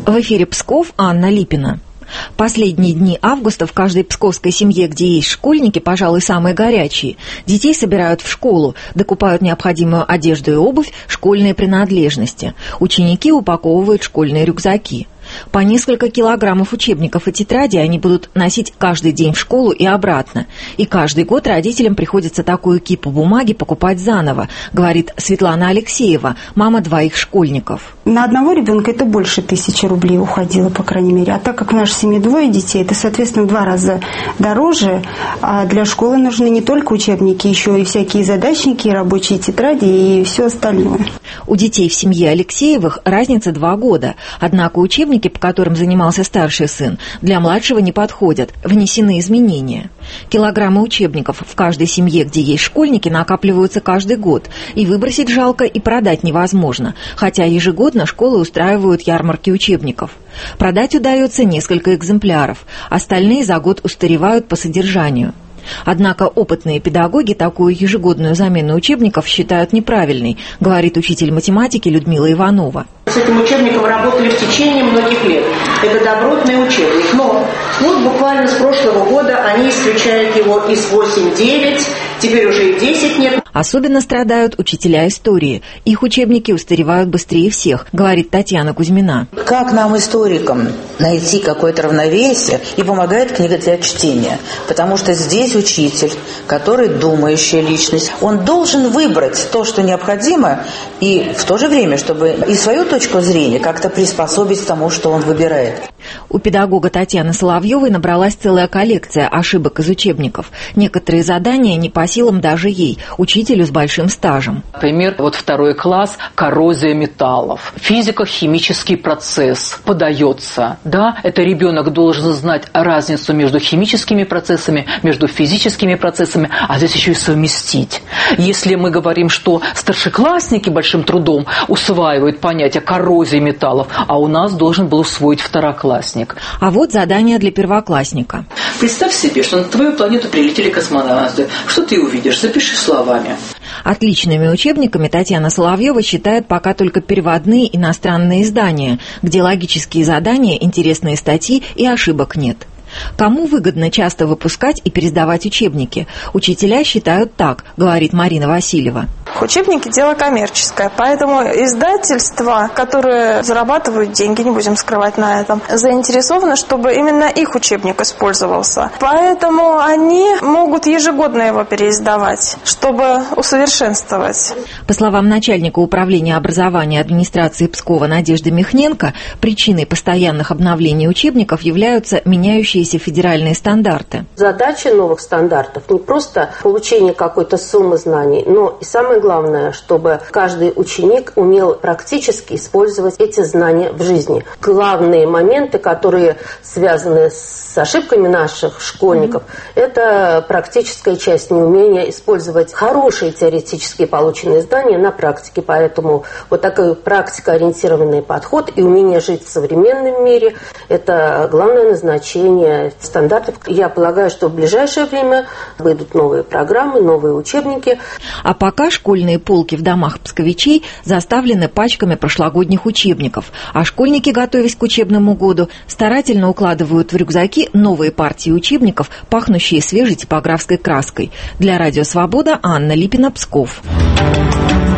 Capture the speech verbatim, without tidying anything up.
В эфире Псков, Анна Липина. Последние дни августа в каждой псковской семье, где есть школьники, пожалуй, самые горячие. Детей собирают в школу, докупают необходимую одежду и обувь, школьные принадлежности. Ученики упаковывают школьные рюкзаки. По несколько килограммов учебников и тетрадей они будут носить каждый день в школу и обратно. И каждый год родителям приходится такую кипу бумаги покупать заново, говорит Светлана Алексеева, мама двоих школьников. На одного ребенка это больше тысячи рублей уходило, по крайней мере. А так как в нашей семье двое детей, это, соответственно, в два раза дороже. А для школы нужны не только учебники, еще и всякие задачники, рабочие тетради и все остальное. У детей в семье Алексеевых разница два года. Однако учебники, по которым занимался старший сын, для младшего не подходят. Внесены изменения. Килограммы учебников в каждой семье, где есть школьники, накапливаются каждый год. И выбросить жалко, и продать невозможно. Хотя ежегодно школы устраивают ярмарки учебников. Продать удается несколько экземпляров. Остальные за год устаревают по содержанию. Однако опытные педагоги такую ежегодную замену учебников считают неправильной, говорит учитель математики Людмила Иванова. С этим учебником работали в течение многих лет. Это добротный учебник. Но вот буквально с прошлого года они исключают его из восемь-девять, теперь уже и десять нет. Особенно страдают учителя истории. Их учебники устаревают быстрее всех, говорит Татьяна Кузьмина. Как нам, историкам, найти какое-то равновесие, и помогает книга для чтения? Потому что здесь учитель, который думающая личность, он должен выбрать то, что необходимо, и в то же время, чтобы и свою точку зрения как-то приспособить к тому, что он выбирает. У педагога Татьяны Соловьевой набралась целая коллекция ошибок из учебников. Некоторые задания не по силам даже ей, учителю с большим стажем. Например, вот второй класс – коррозия металлов. Физико-химический процесс подается. Да, это ребенок должен знать разницу между химическими процессами, между физическими процессами, а здесь еще и совместить. Если мы говорим, что старшеклассники большим трудом усваивают понятие коррозии металлов, а у нас должен был усвоить второклассник. А вот задание для первоклассника. Представь себе, что на твою планету прилетели космонавты. Что ты увидишь? Запиши словами. Отличными учебниками Татьяна Соловьева считает пока только переводные иностранные издания, где логические задания, интересные статьи и ошибок нет. Кому выгодно часто выпускать и пересдавать учебники? Учителя считают так, говорит Марина Васильева. Учебники – дело коммерческое, поэтому издательства, которые зарабатывают деньги, не будем скрывать на этом, заинтересованы, чтобы именно их учебник использовался. Поэтому они могут ежегодно его переиздавать, чтобы усовершенствовать. По словам начальника управления образования администрации Пскова Надежды Михненко, причиной постоянных обновлений учебников являются меняющиеся федеральные стандарты. Задача новых стандартов не просто получение какой-то суммы знаний, но и самое главное, чтобы каждый ученик умел практически использовать эти знания в жизни. Главные моменты, которые связаны с ошибками наших школьников, mm-hmm. это практическая часть неумения использовать хорошие теоретически полученные знания на практике. Поэтому вот такой практикоориентированный подход и умение жить в современном мире – это главное назначение стандартов. Я полагаю, что в ближайшее время выйдут новые программы, новые учебники. А пока школьные полки в домах псковичей заставлены пачками прошлогодних учебников, а школьники, готовясь к учебному году, старательно укладывают в рюкзаки новые партии учебников, пахнущие свежей типографской краской. Для Радио Свобода Анна Липина, Псков.